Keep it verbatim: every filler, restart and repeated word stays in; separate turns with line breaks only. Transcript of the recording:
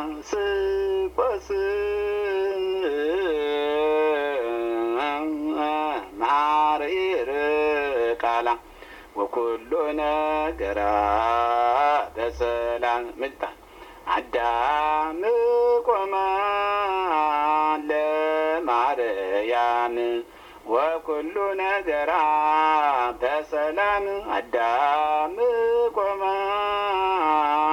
ስቆስ ማርኢር ቃላ ወኩሉ ነገራ በሰላም ምጣ አዳም ቆመ ለማርያም ወኩሉ ነገራ በሰላም አዳም ቆመ